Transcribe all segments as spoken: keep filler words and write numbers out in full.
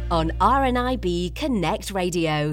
on R N I B Connect Radio.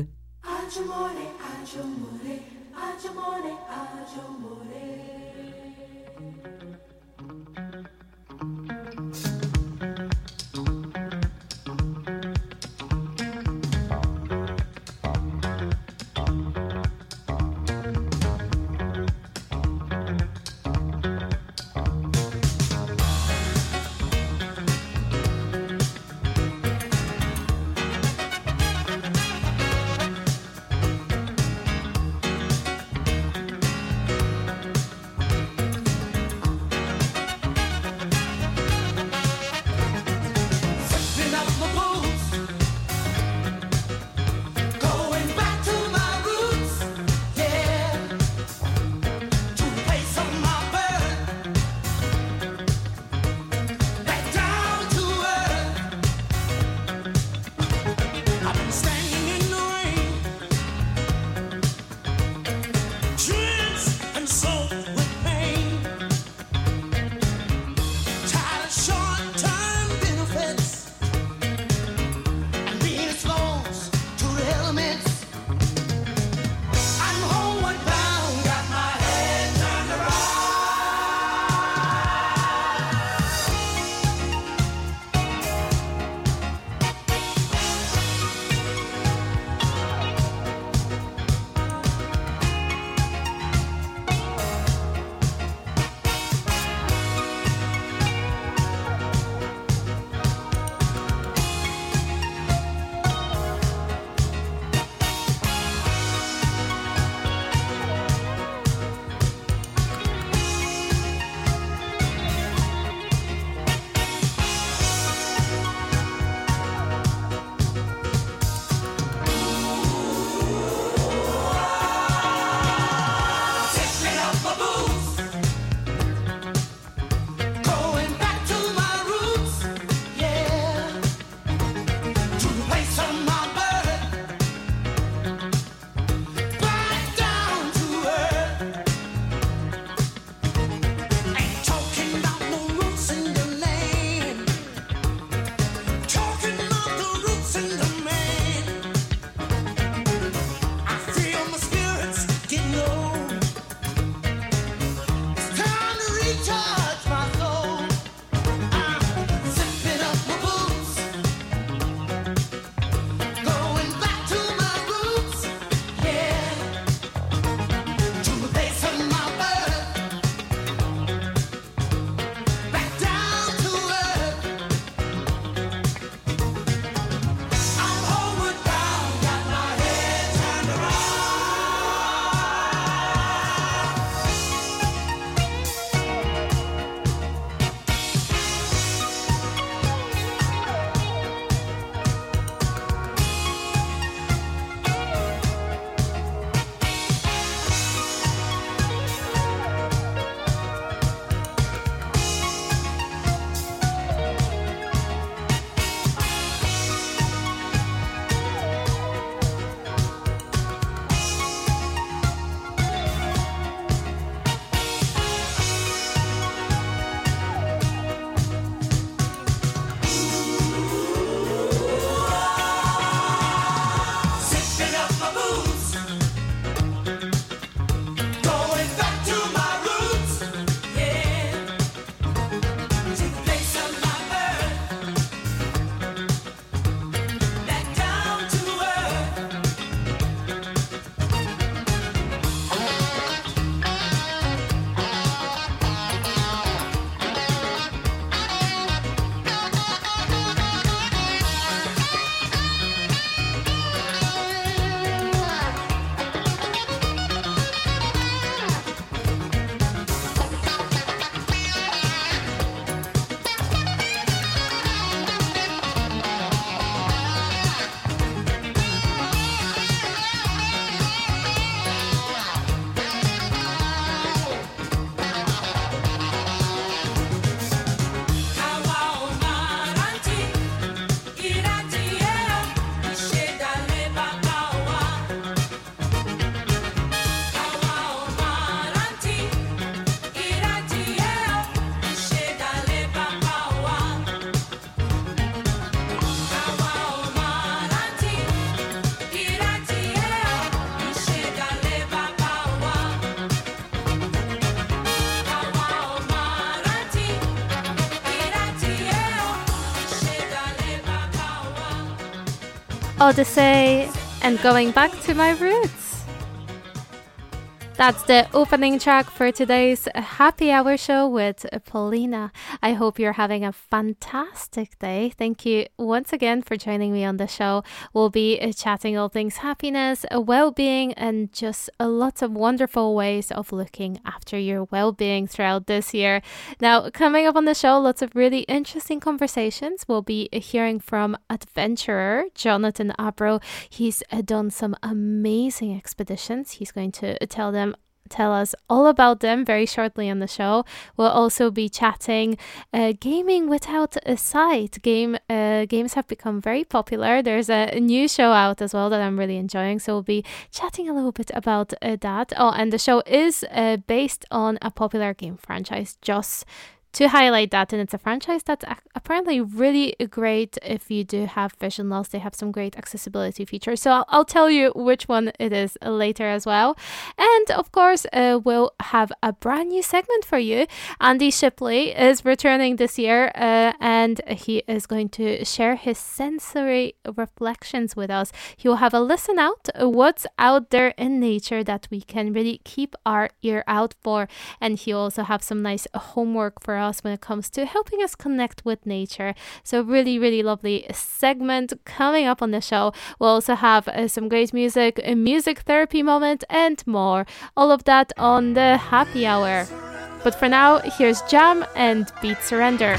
Odyssey and Going Back to My Roots. That's the opening track for today's Happy Hour show with Paulina. I hope you're having a fantastic day. Thank you once again for joining me on the show. We'll be chatting all things happiness, well-being, and just lots of wonderful ways of looking after your well-being throughout this year. Now, coming up on the show, lots of really interesting conversations. We'll be hearing from adventurer Jonathan Abro. He's done some amazing expeditions. He's going to tell them tell us all about them very shortly on the show. We'll also be chatting uh, gaming without a site. Game uh, games have become very popular. There's a new show out as well that I'm really enjoying, so we'll be chatting a little bit about uh, that. Oh, and the show is uh, based on a popular game franchise, Joss. To highlight that, and it's a franchise that's apparently really great if you do have vision loss. They have some great accessibility features, so I'll, I'll tell you which one it is later as well. And of course, uh, we'll have a brand new segment for you. Andy Shipley is returning this year, uh, and he is going to share his sensory reflections with us. He'll have a listen out, what's out there in nature that we can really keep our ear out for, and he'll also have some nice homework for us when it comes to helping us connect with nature. So really, really lovely segment coming up on the show. We'll also have uh, some great music, a music therapy moment, and more. All of that on the happy hour. But for now, here's Jam and Beat Surrender.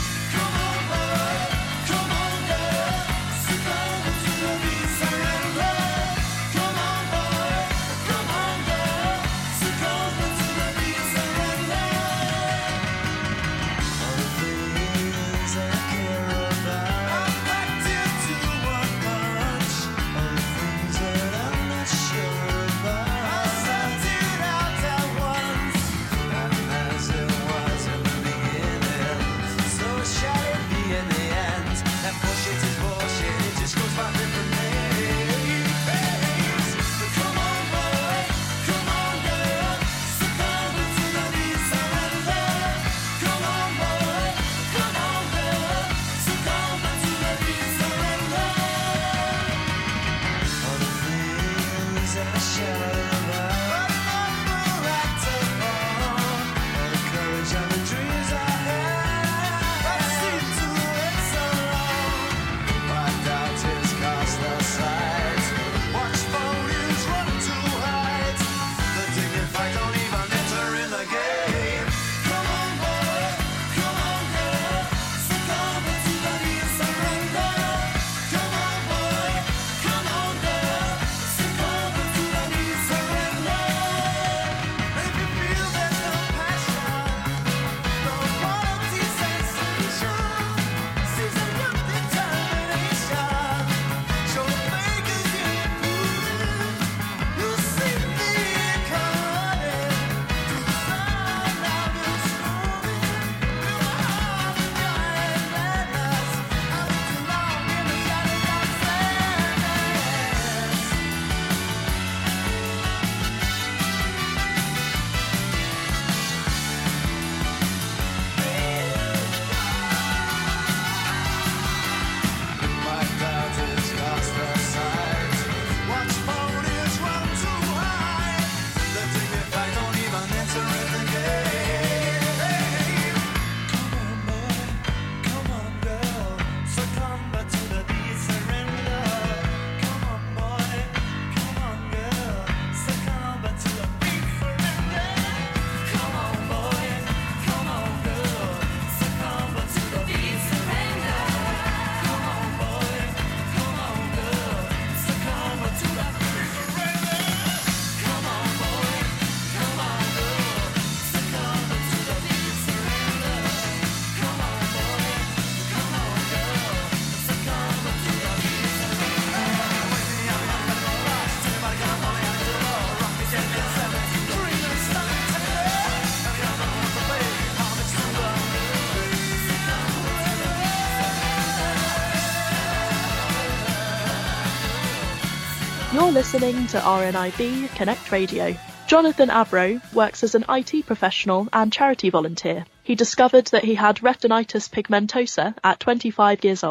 You're listening to R N I B Connect Radio. Jonathan Abro works as an I T professional and charity volunteer. He discovered that he had retinitis pigmentosa at twenty-five years old.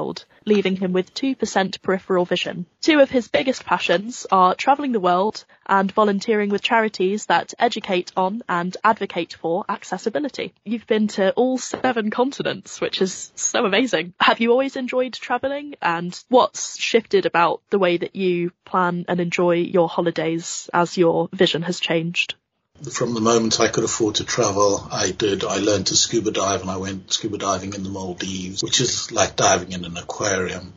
leaving him with two percent peripheral vision. Two of his biggest passions are travelling the world and volunteering with charities that educate on and advocate for accessibility. You've been to all seven continents, which is so amazing. Have you always enjoyed travelling? And what's shifted about the way that you plan and enjoy your holidays as your vision has changed? From the moment I could afford to travel, I did. I learned to scuba dive, and I went scuba diving in the Maldives, which is like diving in an aquarium.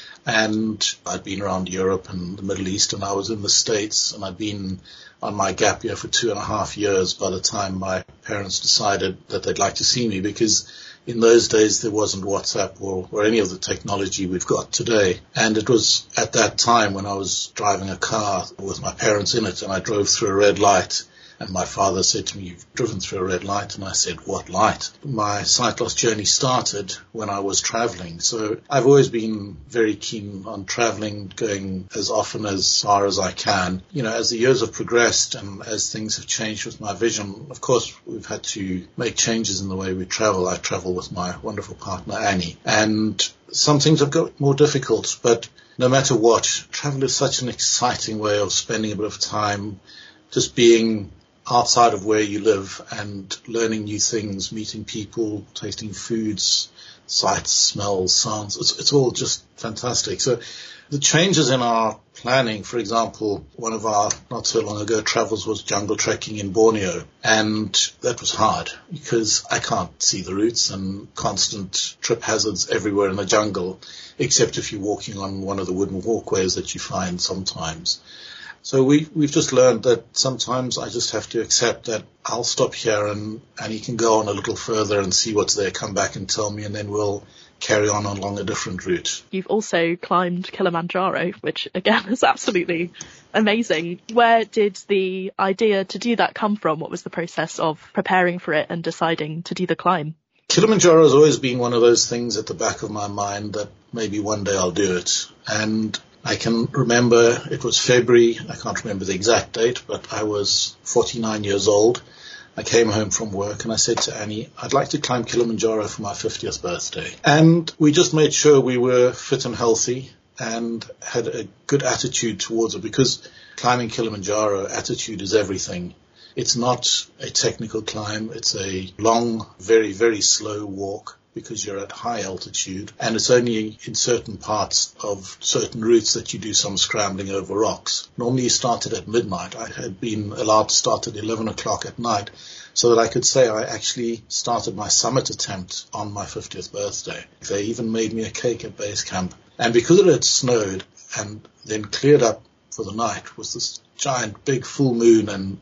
And I'd been around Europe and the Middle East, and I was in the States, and I'd been on my gap year for two and a half years by the time my parents decided that they'd like to see me, because in those days there wasn't WhatsApp or, or any of the technology we've got today. And it was at that time when I was driving a car with my parents in it, and I drove through a red light. And my father said to me, "You've driven through a red light." And I said, "What light?" My sight loss journey started when I was traveling. So I've always been very keen on traveling, going as often as far as I can. You know, as the years have progressed and as things have changed with my vision, of course, we've had to make changes in the way we travel. I travel with my wonderful partner, Annie. And some things have got more difficult, but no matter what, travel is such an exciting way of spending a bit of time just being outside of where you live and learning new things, meeting people, tasting foods, sights, smells, sounds. It's, it's all just fantastic. So the changes in our planning, for example, one of our not so long ago travels was jungle trekking in Borneo. And that was hard because I can't see the routes and constant trip hazards everywhere in the jungle, except if you're walking on one of the wooden walkways that you find sometimes. So we, we've just learned that sometimes I just have to accept that I'll stop here and, and he can go on a little further and see what's there, come back and tell me, and then we'll carry on along a different route. You've also climbed Kilimanjaro, which again is absolutely amazing. Where did the idea to do that come from? What was the process of preparing for it and deciding to do the climb? Kilimanjaro has always been one of those things at the back of my mind that maybe one day I'll do it. And I can remember it was February, I can't remember the exact date, but I was forty-nine years old. I came home from work and I said to Annie, I'd like to climb Kilimanjaro for my fiftieth birthday. And we just made sure we were fit and healthy and had a good attitude towards it, because climbing Kilimanjaro, attitude is everything. It's not a technical climb. It's a long, very, very slow walk, because you're at high altitude, and it's only in certain parts of certain routes that you do some scrambling over rocks. Normally you started at midnight. I had been allowed to start at eleven o'clock at night so that I could say I actually started my summit attempt on my fiftieth birthday. They even made me a cake at base camp. And because it had snowed and then cleared up for the night with this giant big full moon and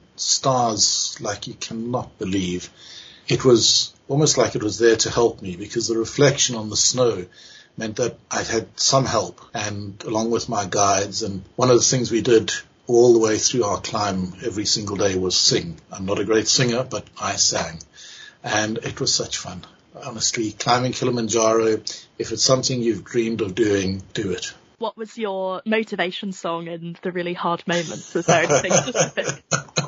stars like you cannot believe, it was almost like it was there to help me, because the reflection on the snow meant that I had some help, and along with my guides. And one of the things we did all the way through our climb every single day was sing. I'm not a great singer, but I sang. And it was such fun. Honestly, climbing Kilimanjaro, if it's something you've dreamed of doing, do it. What was your motivation song in the really hard moments? Was there anything specific?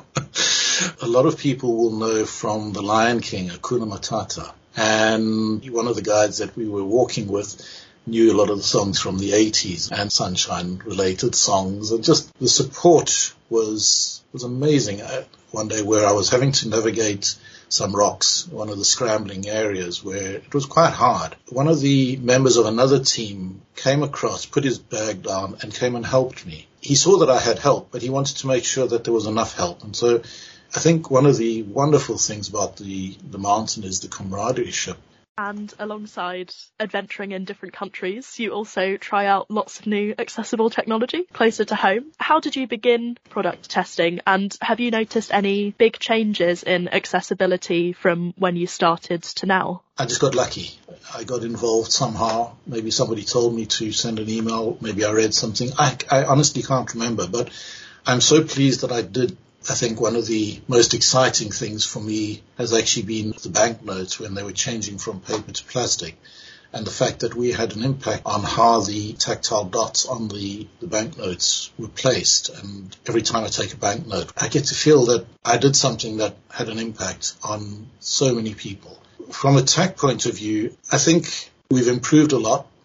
A lot of people will know from The Lion King, Hakuna Matata. And one of the guides that we were walking with knew a lot of the songs from the eighties and sunshine-related songs. And just the support was was amazing. One day where I was having to navigate some rocks, one of the scrambling areas where it was quite hard, one of the members of another team came across, put his bag down and came and helped me. He saw that I had help, but he wanted to make sure that there was enough help. And so I think one of the wonderful things about the, the mountain is the camaraderie. And alongside adventuring in different countries, you also try out lots of new accessible technology closer to home. How did you begin product testing, and have you noticed any big changes in accessibility from when you started to now? I just got lucky. I got involved somehow. Maybe somebody told me to send an email. Maybe I read something. I, I honestly can't remember, but I'm so pleased that I did. I think one of the most exciting things for me has actually been the banknotes when they were changing from paper to plastic, and the fact that we had an impact on how the tactile dots on the, the banknotes were placed. And every time I take a banknote, I get to feel that I did something that had an impact on so many people. From a tech point of view, I think we've improved a lot.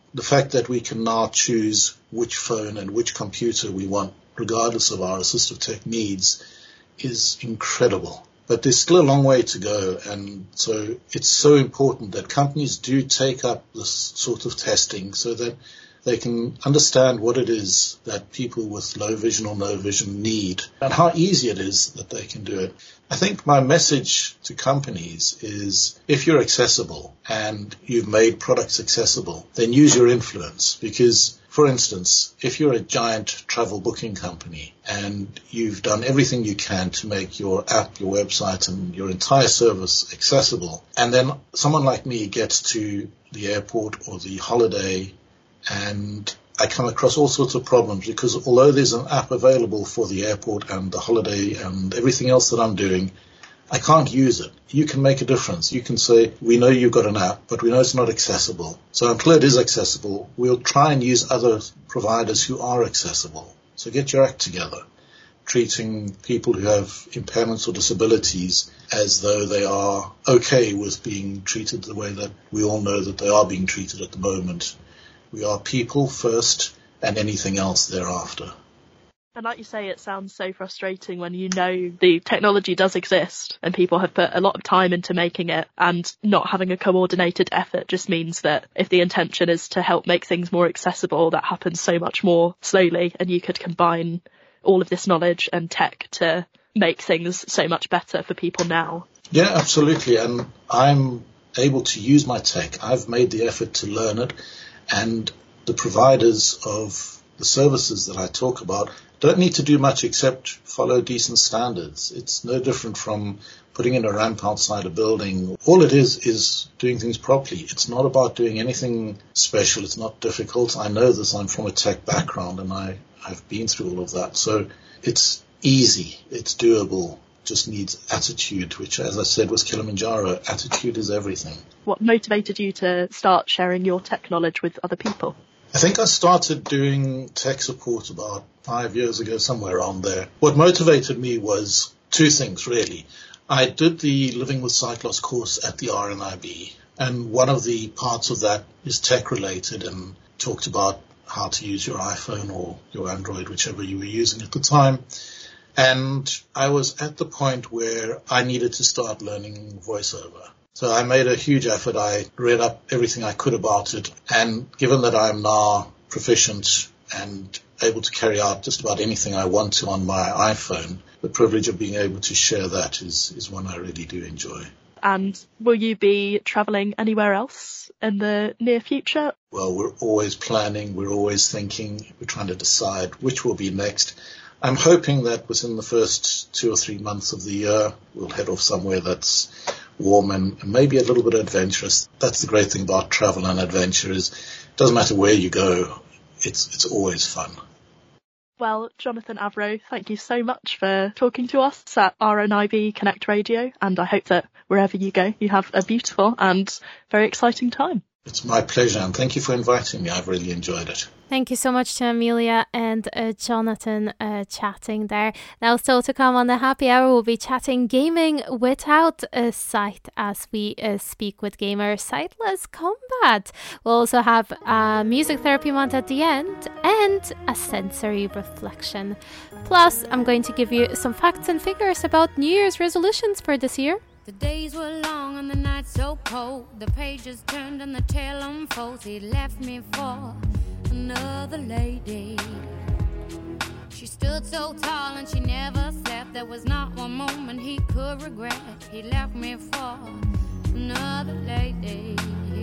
the fact that we can now choose which phone and which computer we want, regardless of our assistive tech needs, is incredible. But there's still a long way to go, and so it's so important that companies do take up this sort of testing so that they can understand what it is that people with low vision or no vision need and how easy it is that they can do it. I think my message to companies is if you're accessible and you've made products accessible, then use your influence. Because, for instance, if you're a giant travel booking company and you've done everything you can to make your app, your website and your entire service accessible, and then someone like me gets to the airport or the holiday and I come across all sorts of problems because although there's an app available for the airport and the holiday and everything else that I'm doing, I can't use it. You can make a difference. You can say, we know you've got an app, but we know it's not accessible. So until it is accessible, we'll try and use other providers who are accessible. So get your act together, treating people who have impairments or disabilities as though they are okay with being treated the way that we all know that they are being treated at the moment. We are people first and anything else thereafter. And like you say, it sounds so frustrating when you know the technology does exist and people have put a lot of time into making it, and not having a coordinated effort just means that if the intention is to help make things more accessible, that happens so much more slowly, and you could combine all of this knowledge and tech to make things so much better for people now. Yeah, absolutely. And I'm able to use my tech. I've made the effort to learn it. And the providers of the services that I talk about don't need to do much except follow decent standards. It's no different from putting in a ramp outside a building. All it is is doing things properly. It's not about doing anything special. It's not difficult. I know this. I'm from a tech background and I, I've been through all of that. So it's easy. It's doable. Just needs attitude, which, as I said, was Kilimanjaro. Attitude is everything. What motivated you to start sharing your tech knowledge with other people? I think I started doing tech support about five years ago, somewhere around there. What motivated me was two things, really. I did the Living with Sight Loss course at the R N I B, and one of the parts of that is tech-related and talked about how to use your iPhone or your Android, whichever you were using at the time. And I was at the point where I needed to start learning voiceover. So I made a huge effort. I read up everything I could about it. And given that I'm now proficient and able to carry out just about anything I want to on my iPhone, the privilege of being able to share that is, is one I really do enjoy. And will you be travelling anywhere else in the near future? Well, we're always planning. We're always thinking. We're trying to decide which will be next. I'm hoping that within the first two or three months of the year, we'll head off somewhere that's warm and maybe a little bit adventurous. That's the great thing about travel and adventure is it doesn't matter where you go, it's it's always fun. Well, Jonathan Avro, thank you so much for talking to us at R N I B Connect Radio, and I hope that wherever you go, you have a beautiful and very exciting time. It's my pleasure, and thank you for inviting me. I've really enjoyed it. Thank you so much to Amelia and uh, Jonathan uh, chatting there. Now, still to come on the happy hour, we'll be chatting gaming without a sight as we uh, speak with gamer Sightless Combat. We'll also have a music therapy month at the end and a sensory reflection. Plus, I'm going to give you some facts and figures about New Year's resolutions for this year. The days were long and the nights so cold. The pages turned and the tale unfolds. He left me for another lady. She stood so tall and she never slept. There was not one moment he could regret. He left me for another lady.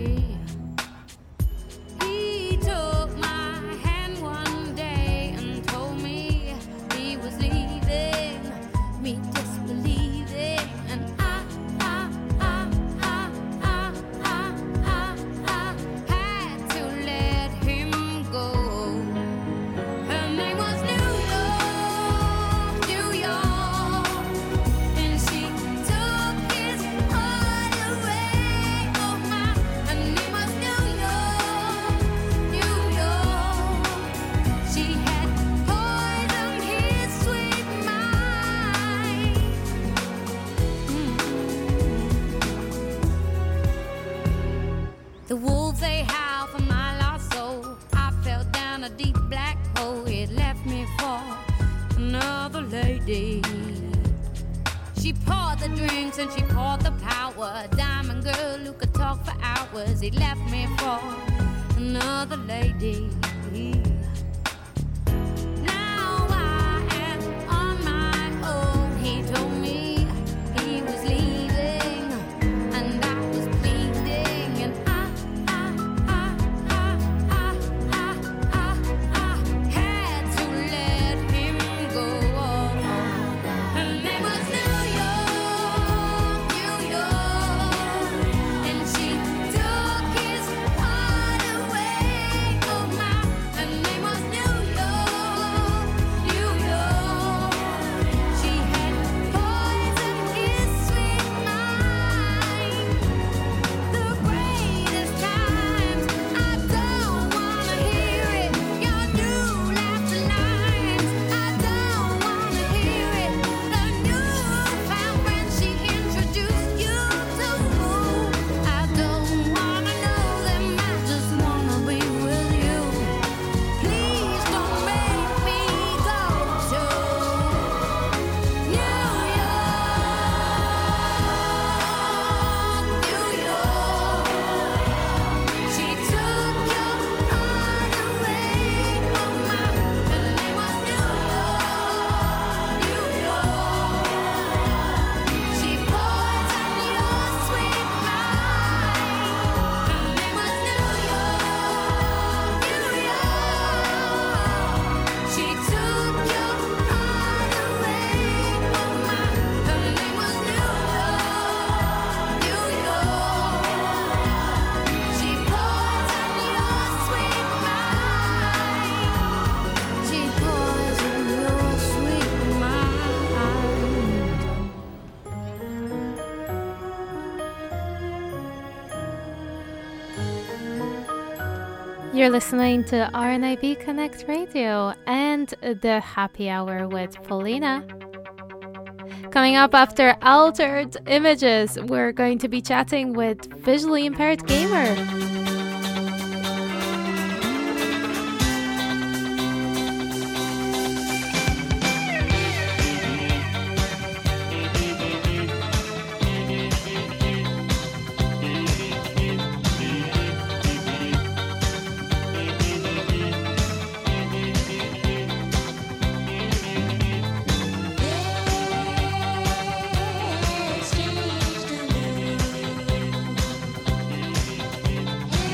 He took my hand one day and told me he was leaving me disbelieving. And I, I, I, I, I, I, I, I had to let him go. Her name was New York, New York, and she took his heart away. Oh my, her name was New York, New York. another lady. She poured the drinks and she poured the power. Diamond girl who could talk for hours. He left me for another lady. Now I am on my own. He told me he was leaving, and I was bleeding, and I, I, I, I, I, I, I, I had to let him go. Her name was New York, New York, and she took his heart away. Oh my, her name was New York, New York. She had poisoned his sweet mind. The greatest times, I don't wanna hear it. Your new laughter lines, I don't wanna hear it. The newfound friends she introduced you to, I don't wanna know them. I just wanna be with you. Please don't make me go to New York, New York. She took your heart away. Oh my, her name was New York, New York. She poisoned your sweet mind. Her name was New York, New York. She took your heart away. Oh my, her name was New York, New York. She poisoned your sweet mind. She poisoned your sweet mind. You're listening to R N I B Connect Radio and the Happy Hour with Paulina. Coming up after Altered Images, we're going to be chatting with visually impaired gamer. It's changed a little.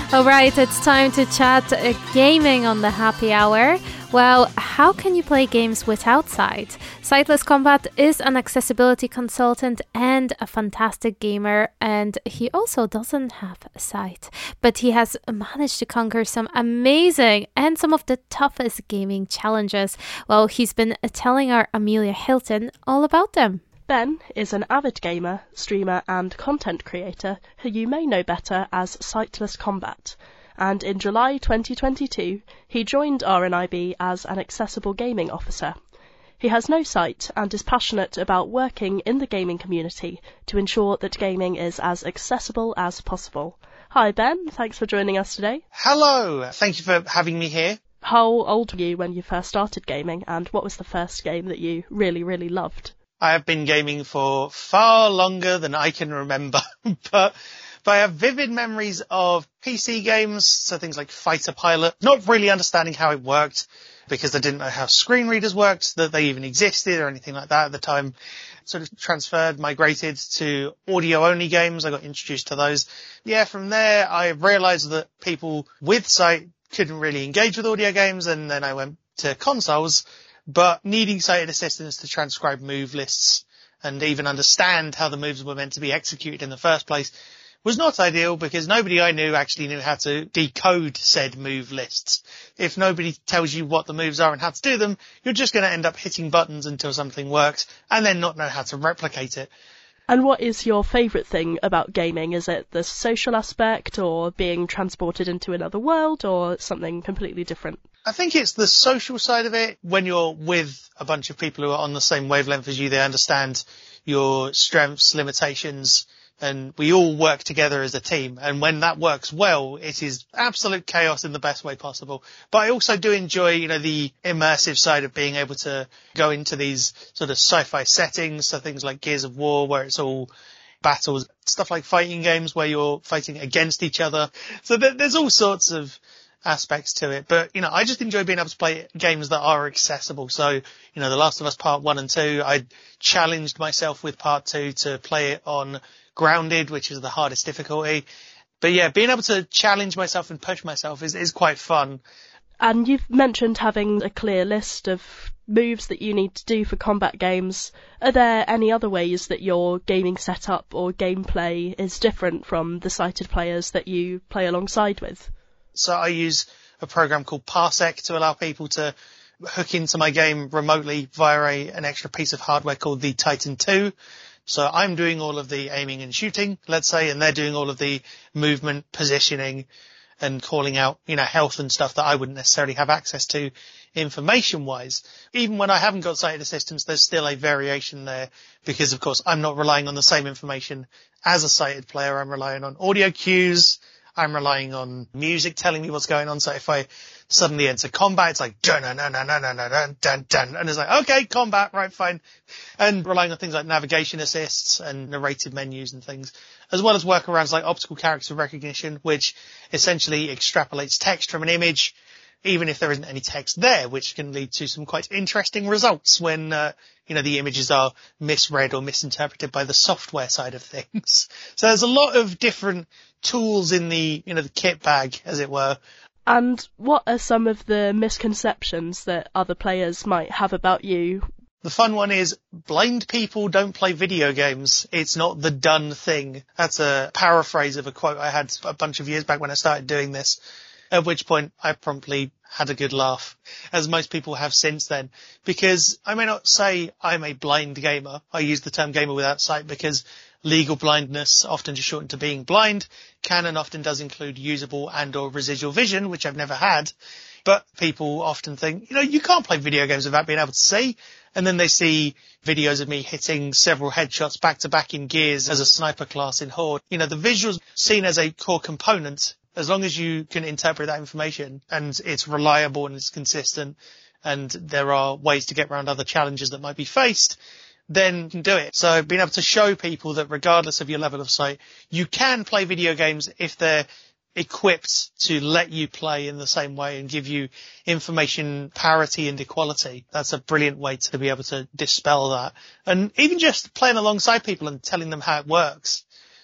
All right, it's time to chat uh, gaming on the happy hour. Well, how can you play games without sight? Sightless Combat is an accessibility consultant and a fantastic gamer, and he also doesn't have sight. But he has managed to conquer some amazing and some of the toughest gaming challenges. Well, he's been telling our Amelia Hilton all about them. Ben is an avid gamer, streamer and content creator who you may know better as Sightless Combat, and in July twenty twenty-two he joined R N I B as an accessible gaming officer. He has no sight and is passionate about working in the gaming community to ensure that gaming is as accessible as possible. Hi Ben, thanks for joining us today. Hello, thank you for having me here. How old were you when you first started gaming, and what was the first game that you really, really loved? I have been gaming for far longer than I can remember, but, but I have vivid memories of P C games, so things like Fighter Pilot, not really understanding how it worked because I didn't know how screen readers worked, that they even existed or anything like that at the time. Sort of transferred, migrated to audio-only games. I got introduced to those. Yeah, from there I realized that people with sight couldn't really engage with audio games, and then I went to consoles. But needing sighted assistance to transcribe move lists and even understand how the moves were meant to be executed in the first place was not ideal, because nobody I knew actually knew how to decode said move lists. If nobody tells you what the moves are and how to do them, you're just going to end up hitting buttons until something works and then not know how to replicate it. And what is your favourite thing about gaming? Is it the social aspect, or being transported into another world, or something completely different? I think it's the social side of it. When you're with a bunch of people who are on the same wavelength as you, they understand your strengths, limitations, and we all work together as a team. And when that works well, it is absolute chaos in the best way possible. But I also do enjoy, you know, the immersive side of being able to go into these sort of sci-fi settings. So things like Gears of War, where it's all battles, stuff like fighting games where you're fighting against each other. So th- there's all sorts of aspects to it. But, you know, I just enjoy being able to play games that are accessible. So, you know, The Last of Us Part one and two, I challenged myself with Part two to play it on Grounded, which is the hardest difficulty. But yeah, being able to challenge myself and push myself is, is quite fun. And you've mentioned having a clear list of moves that you need to do for combat games. Are there any other ways that your gaming setup or gameplay is different from the sighted players that you play alongside with? So I use a program called Parsec to allow people to hook into my game remotely via a, an extra piece of hardware called the Titan two. So I'm doing all of the aiming and shooting, let's say, and they're doing all of the movement, positioning, and calling out, you know, health and stuff that I wouldn't necessarily have access to information-wise. Even when I haven't got sighted assistance, there's still a variation there because, of course, I'm not relying on the same information as a sighted player. I'm relying on audio cues. I'm relying on music telling me what's going on. So if I suddenly enter combat, it's like dun dun dun dun dun dun dun dun dun, and it's like, okay, combat, right, fine. And relying on things like navigation assists and narrated menus and things, as well as workarounds like optical character recognition, which essentially extrapolates text from an image, even if there isn't any text there, which can lead to some quite interesting results when, uh, you know, the images are misread or misinterpreted by the software side of things. So there's a lot of different tools in the, you know, the kit bag, as it were. And what are some of the misconceptions that other players might have about you? The fun one is blind people don't play video games. It's not the done thing. That's a paraphrase of a quote I had a bunch of years back when I started doing this. At which point I promptly had a good laugh, as most people have since then, because I may not say I'm a blind gamer. I use the term gamer without sight because legal blindness, often just shortened to being blind, can and often does include usable and or residual vision, which I've never had. But people often think, you know, you can't play video games without being able to see. And then they see videos of me hitting several headshots back to back in Gears as a sniper class in Horde. You know, the visuals seen as a core component. As long as you can interpret that information and it's reliable and it's consistent and there are ways to get around other challenges that might be faced, then you can do it. So being able to show people that regardless of your level of sight, you can play video games if they're equipped to let you play in the same way and give you information parity and equality. That's a brilliant way to be able to dispel that. And even just playing alongside people and telling them how it works.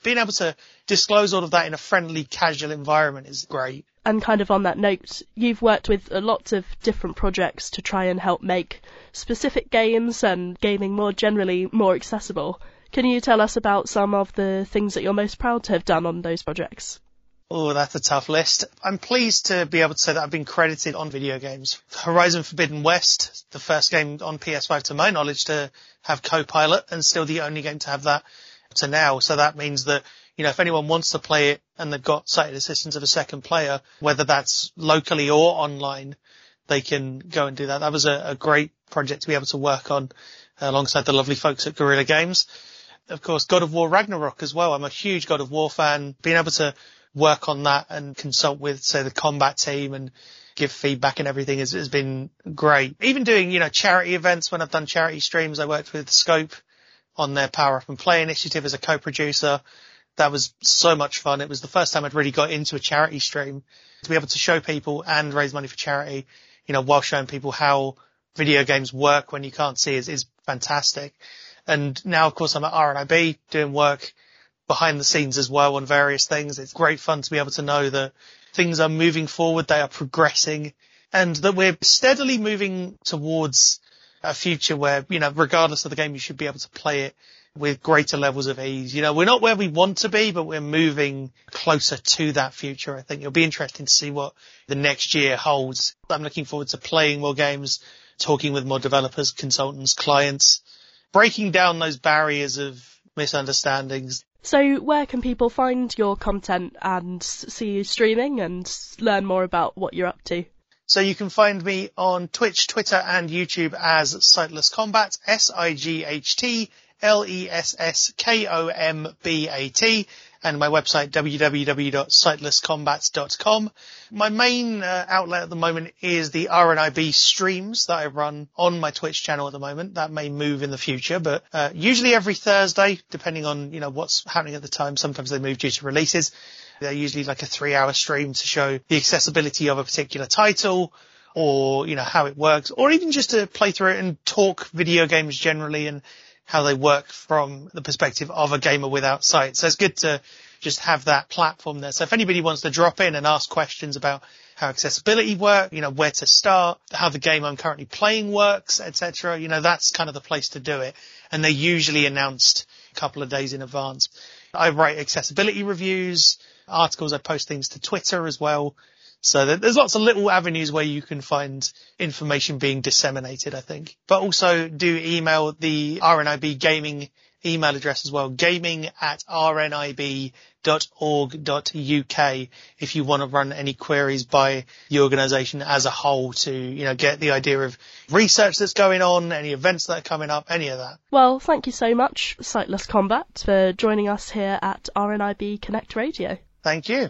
being able to disclose all of that in a friendly, casual environment is great. And kind of on that note, you've worked with lots of different projects to try and help make specific games and gaming more generally more accessible. Can you tell us about some of the things that you're most proud to have done on those projects? Oh, that's a tough list. I'm pleased to be able to say that I've been credited on video games. Horizon Forbidden West, the first game on P S five to my knowledge to have Copilot, and still the only game to have that to now. So that means that, you know, if anyone wants to play it and they've got sighted assistance of a second player, whether that's locally or online, they can go and do that. That was a, a great project to be able to work on uh, alongside the lovely folks at Guerrilla Games. Of course, God of War Ragnarok as well. I'm a huge God of War fan. Being able to work on that and consult with, say, the combat team and give feedback and everything has, has been great. Even doing, you know, charity events when I've done charity streams. I worked with Scope on their Power Up and Play initiative as a co-producer. That was so much fun. It was the first time I'd really got into a charity stream to be able to show people and raise money for charity, you know, while showing people how video games work when you can't see is, is fantastic. And now, of course, I'm at R N I B doing work behind the scenes as well on various things. It's great fun to be able to know that things are moving forward, they are progressing, and that we're steadily moving towards a future where, you know, regardless of the game, you should be able to play it with greater levels of ease. You know, we're not where we want to be, but we're moving closer to that future. I think it'll be interesting to see what the next year holds. I'm looking forward to playing more games, talking with more developers, consultants, clients, breaking down those barriers of misunderstandings. So where can people find your content and see you streaming and learn more about what you're up to? So you can find me on Twitch, Twitter and YouTube as Sightless Combat, S I G H T L E S S K O M B A T, and my website w w w dot sightless combat dot com. My main uh, outlet at the moment is the R N I B streams that I run on my Twitch channel at the moment. That may move in the future, but uh, usually every Thursday, depending on, you know, what's happening at the time. Sometimes they move due to releases. They're usually like a three hour stream to show the accessibility of a particular title, or, you know, how it works, or even just to play through it and talk video games generally and how they work from the perspective of a gamer without sight. So it's good to just have that platform there. So if anybody wants to drop in and ask questions about how accessibility works, you know, where to start, how the game I'm currently playing works, et cetera, you know, that's kind of the place to do it. And they're usually announced a couple of days in advance. I write accessibility reviews, articles, I post things to Twitter as well. So there's lots of little avenues where you can find information being disseminated, I think. But also do email the R N I B gaming email address as well, gaming at r n i b dot org dot u k, if you want to run any queries by the organisation as a whole to, you know, get the idea of research that's going on, any events that are coming up, any of that. Well, thank you so much, Sightless Combat, for joining us here at R N I B Connect Radio. Thank you.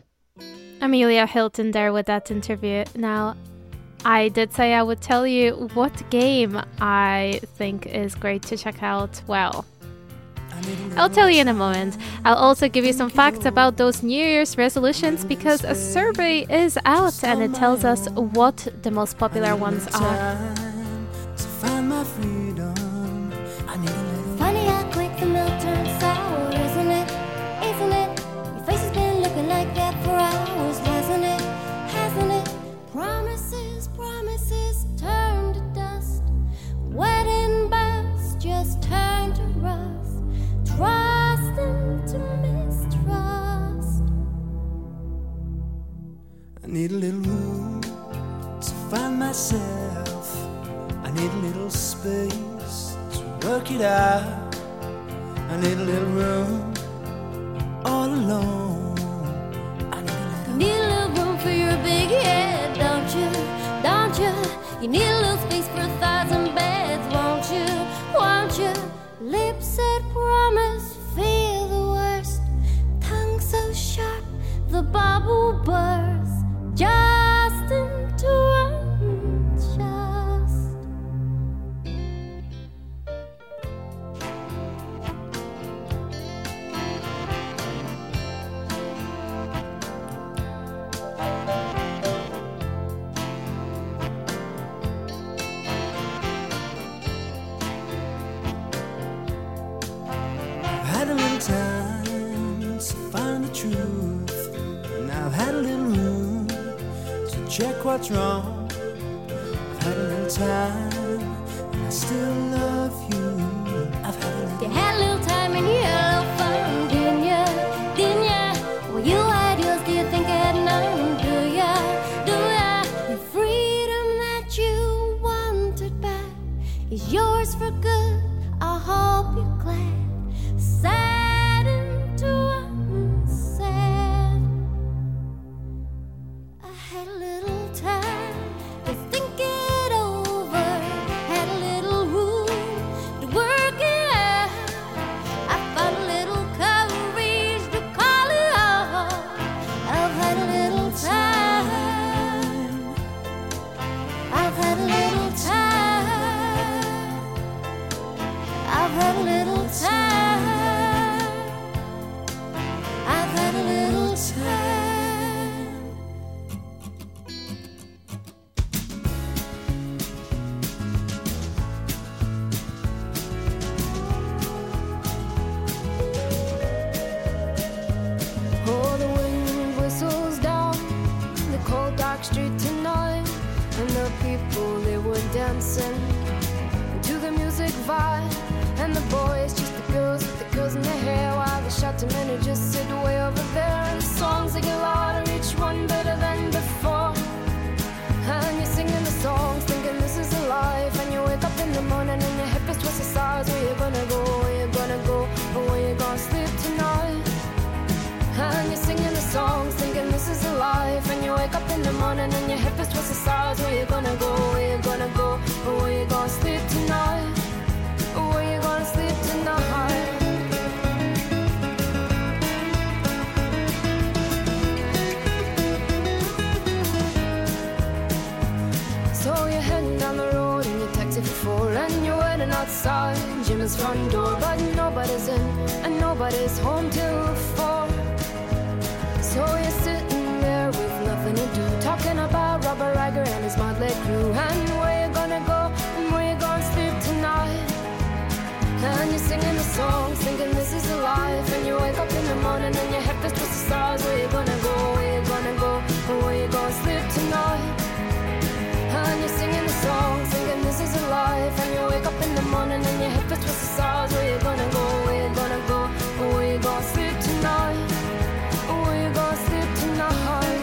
Amelia Hilton there with that interview. Now, I did say I would tell you what game I think is great to check out. Well, I'll tell you in a moment. I'll also give you some facts about those New Year's resolutions, because a survey is out and it tells us what the most popular ones are. Funny how quick the milk turns sour, isn't it? Isn't it? Your face has been looking like that for hours, hasn't it? Hasn't it? Promises, promises turn to dust. Wedding bells just turn to rust. Trust into mistrust. I need a little room to find myself. I need a little space to work it out. I need a little room all alone. I need a little, you need a little room for your big head, don't you? Don't you? You need a little space for a thousand beds, won't you? Won't you? Lips said promise, feel the worst. Tongue so sharp, the bubble bursts. Just into unjust. I've had a little time to truth. And I've had a little room to check what's wrong. I've had a little time, and I still love you. I've had a little You had a little time and you had a little fun, didn't ya? Didn't ya? Well, you had yours, do you think I had none? Do ya? Do ya? The freedom that you wanted back is yours for good. I hope you're glad. Sad into unsaid. I had a little time to think it over. Had a little room to work it out. I found a little courage to call it off. I've had a little time. I've had a little time. I've had a little time. I've had a little time. Oh, the wind whistles down the cold dark street tonight, and the people, they were dancing to the music vibe. And the boys, just the girls with the curls in their hair, while the shouting men who just sit way over there. And the songs, they get louder, each one better than before. And you're singing the songs, thinking this is a life. And you wake up in the morning and your hip is twisted sides. Where you gonna go, where you gonna go, or where you gonna sleep tonight? And you're singing the songs, thinking this is a life. And you wake up in the morning and your hip is twisted sides. Where you gonna go, where you gonna go, or where you gonna sleep tonight? Where you gonna sleep tonight? So you're heading down the road in your taxi for four, and you're waiting outside Jim's front door, but nobody's in and nobody's home till four. So you're sitting there with nothing to do, talking about Robert Riger and his motley crew, and where you gonna go and where you gonna sleep tonight? And you're singing the songs, thinking this is a life. And you wake up in the morning and your head feels twisted stars. Where you gonna go, where you gonna go, or where you gonna sleep tonight? And you're singing the songs, thinking this is a life. And you wake up in the morning and your head feels twisted stars. Where you gonna go, where you gonna go, or where you gonna sleep tonight? Or where you gonna sleep tonight?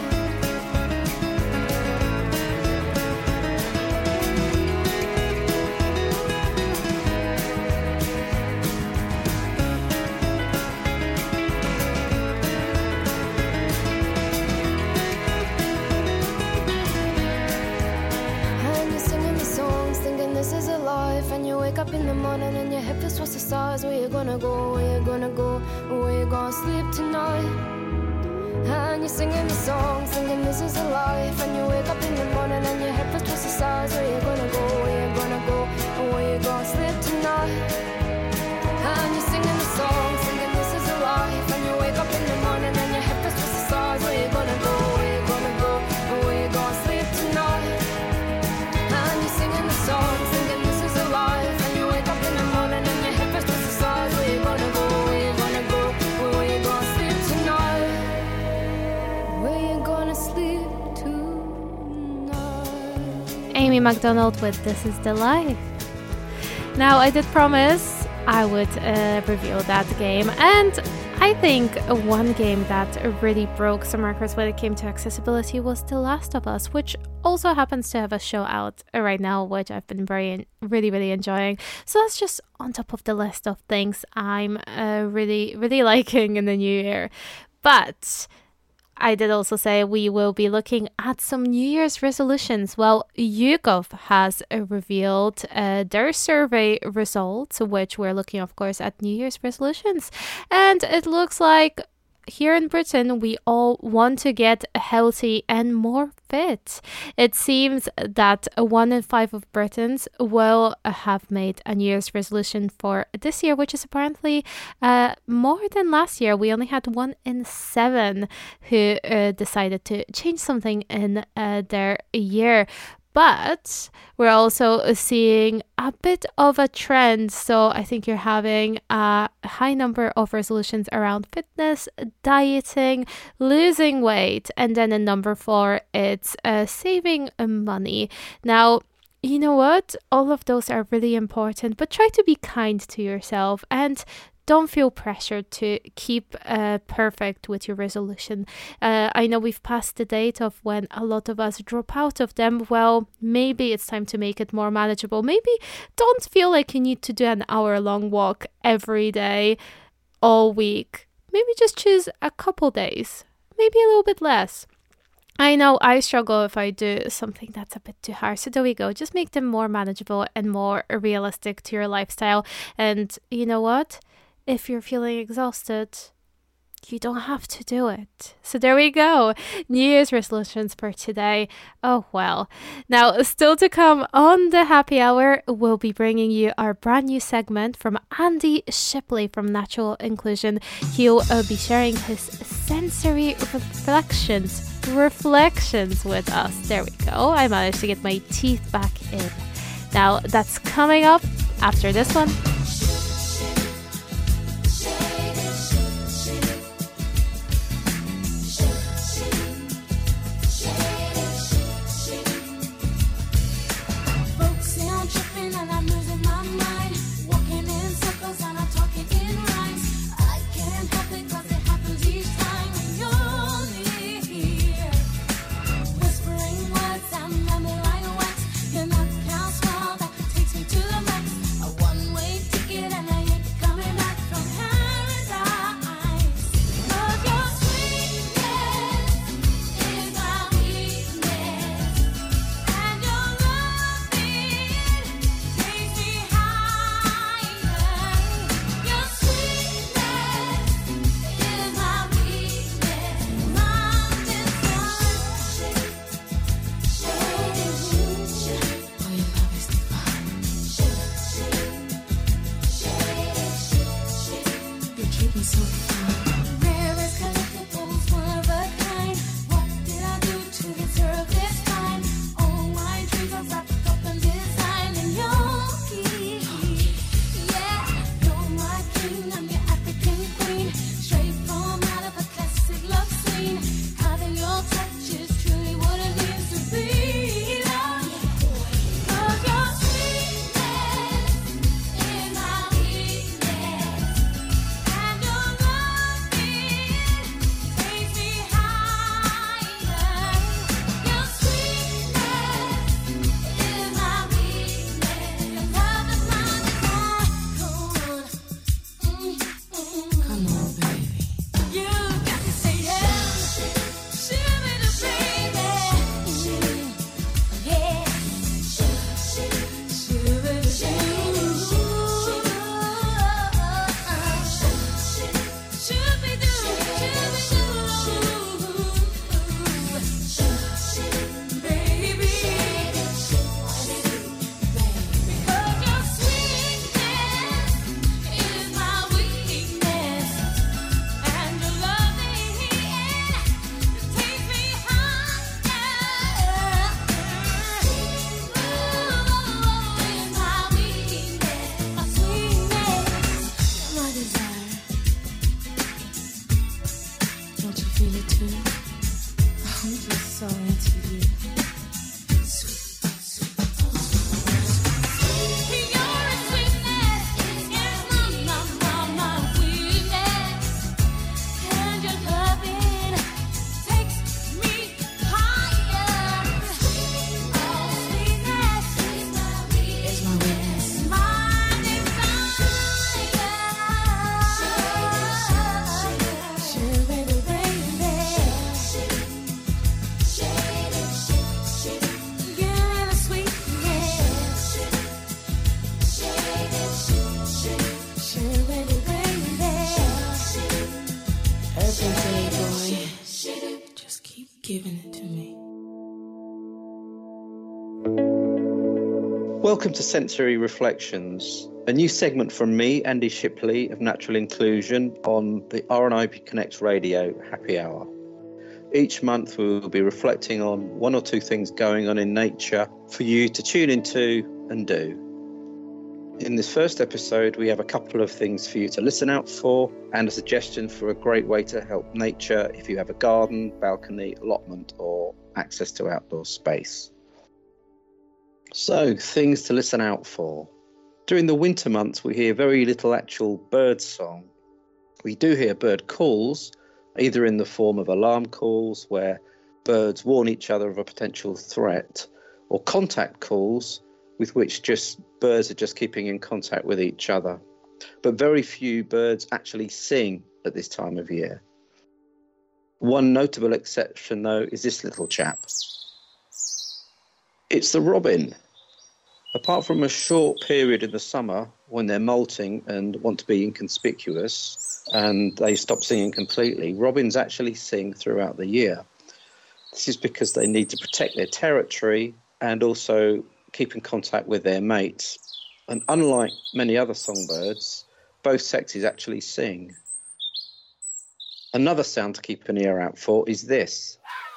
This is a life, and you wake up in the morning and your head feels towards the stars. Where you gonna go, where you gonna go, where you gonna sleep tonight? And you're singing the song, singing this is a life. And you wake up in the morning and your head feels towards the stars. Where you gonna go, where you gonna go, where you gonna sleep tonight? And you're singing the song, singing this is a life. And you wake up in the morning and your head feels towards the stars. Where you gonna go, where you gonna go, where you gonna sleep tonight? And you're singing the song, singing this is a life. And you wake up in the morning and your head feels twisted the stars. Where you gonna go, where you gonna go, where you gonna sleep tonight? Where you gonna sleep tonight? Amy MacDonald with This Is the Life. Now, I did promise I would uh, review that game, and I think one game that really broke some records when it came to accessibility was The Last of Us, which also happens to have a show out right now, which I've been very, really, really enjoying. So that's just on top of the list of things I'm uh, really, really liking in the new year. But I did also say we will be looking at some New Year's resolutions. Well, YouGov has uh, revealed uh, their survey results, which we're looking, of course, at New Year's resolutions. And it looks like here in Britain, we all want to get healthy and more fit. It seems that one in five of Britons will have made a New Year's resolution for this year, which is apparently uh, more than last year. We only had one in seven who uh, decided to change something in uh, their year. But we're also seeing a bit of a trend. So I think you're having a high number of resolutions around fitness, dieting, losing weight. And then in number four, it's uh, saving money. Now, you know what? All of those are really important, but try to be kind to yourself and don't feel pressured to keep uh, perfect with your resolution. Uh, I know we've passed the date of when a lot of us drop out of them. Well, maybe it's time to make it more manageable. Maybe don't feel like you need to do an hour long walk every day, all week. Maybe just choose a couple days, maybe a little bit less. I know I struggle if I do something that's a bit too hard. So there we go. Just make them more manageable and more realistic to your lifestyle. And you know what? If you're feeling exhausted, you don't have to do it. So there we go. New Year's resolutions for today. Oh, well. Now, still to come on the happy hour, we'll be bringing you our brand new segment from Andy Shipley from Natural Inclusion. He'll uh, be sharing his sensory reflections, reflections with us. There we go. I managed to get my teeth back in. Now, that's coming up after this one. Welcome to Sensory Reflections, a new segment from me, Andy Shipley of Natural Inclusion, on the R N I B Connect Radio Happy Hour. Each month we will be reflecting on one or two things going on in nature for you to tune into and do. In this first episode, we have a couple of things for you to listen out for and a suggestion for a great way to help nature if you have a garden, balcony, allotment or access to outdoor space. So, things to listen out for. During the winter months, we hear very little actual bird song. We do hear bird calls, either in the form of alarm calls where birds warn each other of a potential threat, or contact calls with which just birds are just keeping in contact with each other. But very few birds actually sing at this time of year. One notable exception, though, is this little chap. It's the robin. Apart from a short period in the summer when they're molting and want to be inconspicuous and they stop singing completely, robins actually sing throughout the year. This is because they need to protect their territory and also keep in contact with their mates. And unlike many other songbirds, both sexes actually sing. Another sound to keep an ear out for is this.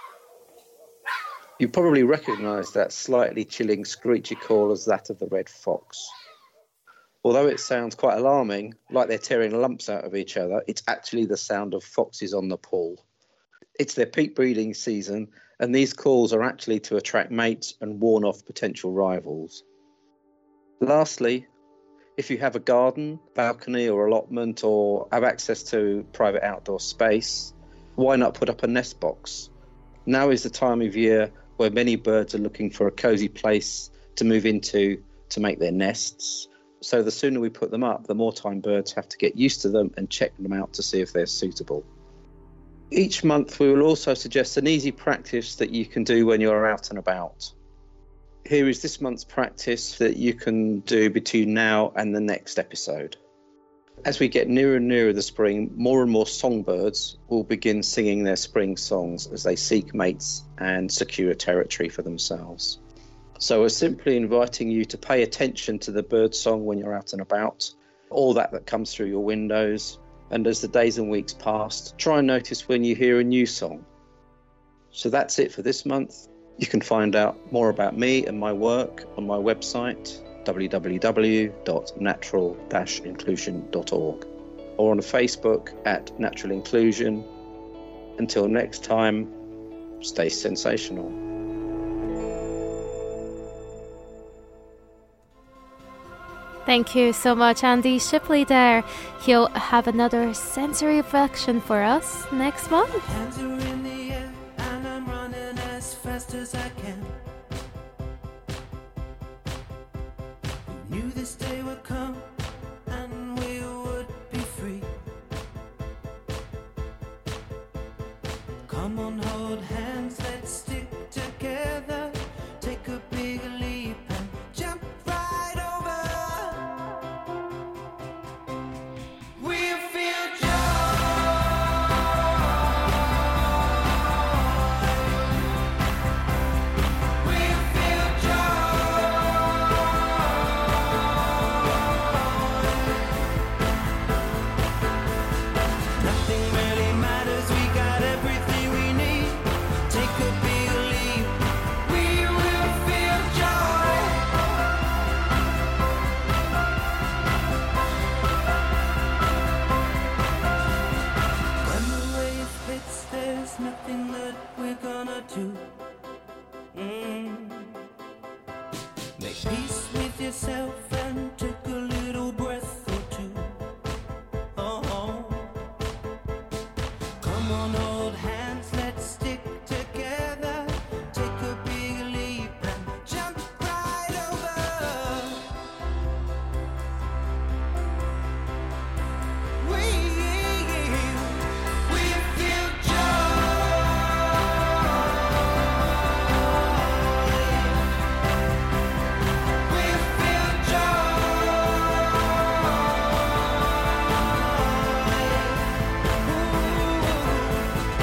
You probably recognise that slightly chilling, screechy call as that of the red fox. Although it sounds quite alarming, like they're tearing lumps out of each other, it's actually the sound of foxes on the pull. It's their peak breeding season, and these calls are actually to attract mates and warn off potential rivals. Lastly, if you have a garden, balcony or allotment or have access to private outdoor space, why not put up a nest box? Now is the time of year where many birds are looking for a cosy place to move into to make their nests. So the sooner we put them up, the more time birds have to get used to them and check them out to see if they're suitable. Each month we will also suggest an easy practice that you can do when you're out and about. Here is this month's practice that you can do between now and the next episode. As we get nearer and nearer the spring, more and more songbirds will begin singing their spring songs as they seek mates and secure territory for themselves. So we're simply inviting you to pay attention to the bird song when you're out and about, all that that comes through your windows, and as the days and weeks pass, try and notice when you hear a new song. So that's it for this month. You can find out more about me and my work on my website, w w w dot natural dash inclusion dot org, or on Facebook at Natural Inclusion. Until next time, stay sensational. Thank you so much, Andy Shipley there. He'll have another sensory reflection for us next month. Hands are in the air and I'm running as fast as I can. We knew this day would come and we would be free. Come on, hold hands, let's stick together. Take a big leap and jump right over. We feel joy. We feel joy. Nothing really matters, we got everything we need. Take a big leap, we will feel joy. When the wave hits, there's nothing that we're gonna do. Mm. Make peace with yourself and take a little breath or two. Oh, come on, hold hands, let's stick together. Take a big leap and jump right over. We, we feel joy. We feel joy. Ooh.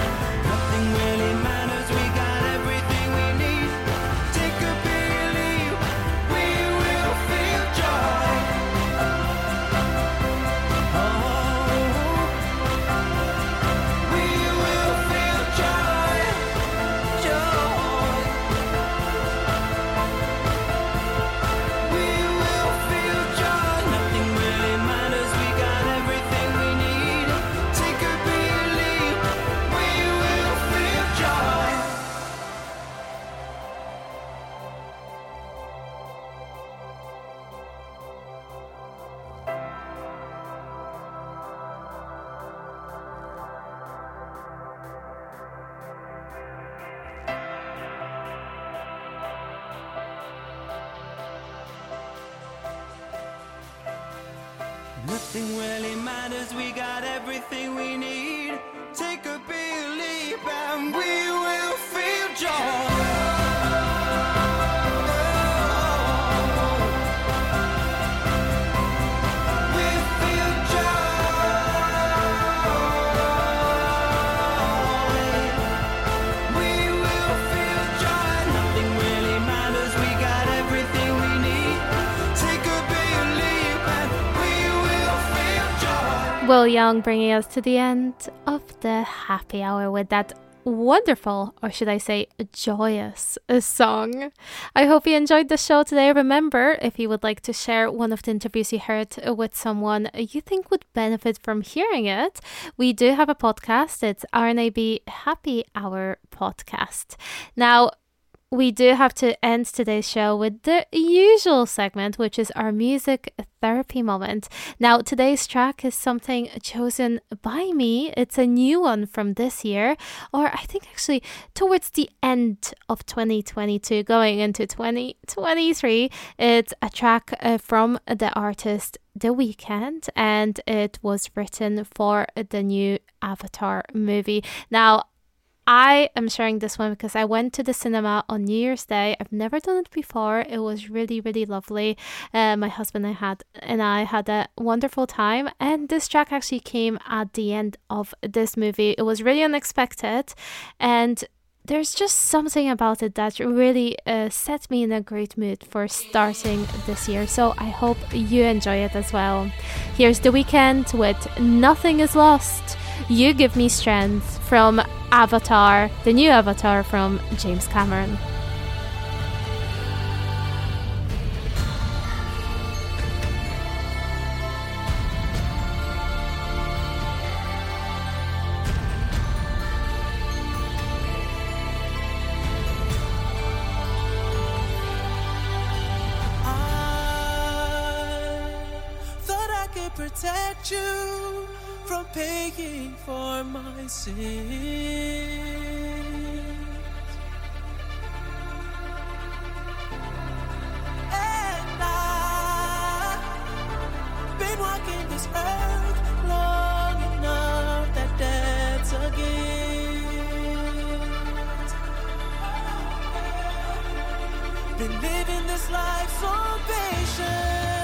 Nothing really matters, we got everything we need. Take a big leap and we will feel joy. Will Young bringing us to the end of the happy hour with that wonderful, or should I say joyous, uh, song. I hope you enjoyed the show today. Remember, if you would like to share one of the interviews you heard with someone you think would benefit from hearing it, we do have a podcast. It's R N A B Happy Hour Podcast. Now, we do have to end today's show with the usual segment, which is our music therapy moment. Now, today's track is something chosen by me. It's a new one from this year, or I think actually towards the end of twenty twenty-two, going into twenty twenty-three. It's a track uh, from the artist The Weeknd, and it was written for the new Avatar movie. Now, I am sharing this one because I went to the cinema on New Year's Day. I've never done it before. It was really, really lovely. Uh, my husband and I had and I had a wonderful time. And this track actually came at the end of this movie. It was really unexpected, and there's just something about it that really uh, set me in a great mood for starting this year. So I hope you enjoy it as well. Here's The Weeknd with Nothing Is Lost. You Give Me Strength from Avatar, the new Avatar from James Cameron. I thought I could protect you from paying for my sins. And I've been walking this earth long enough that that's a gift. Been living this life so patient.